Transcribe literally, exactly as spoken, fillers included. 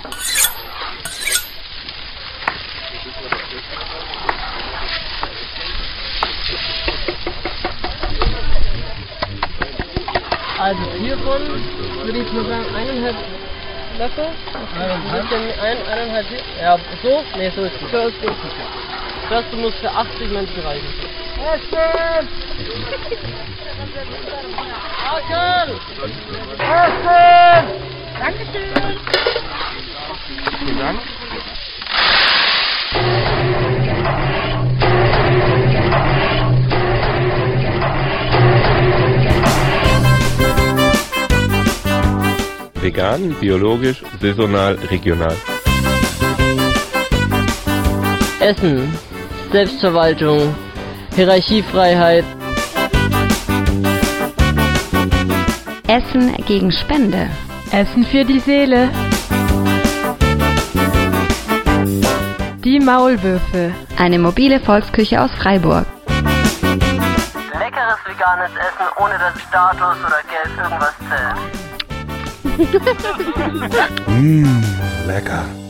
Also hiervon würde ich mal sagen eineinhalb Löffel. Eineinhalb? Ein, eineinhalb, ja, so? Ne, so ist gut. So ist gut. Das muss für achtzig Menschen reichen. Essen! Essen! Essen! Dankeschön! Vielen Dank. Vegan, biologisch, saisonal, regional. Essen, Selbstverwaltung, Hierarchiefreiheit. Essen gegen Spende. Essen für die Seele. Die Maulwürfe. Eine mobile Volksküche aus Freiburg. Leckeres veganes Essen, ohne dass Status oder Geld irgendwas zählt. Mmh, lecker.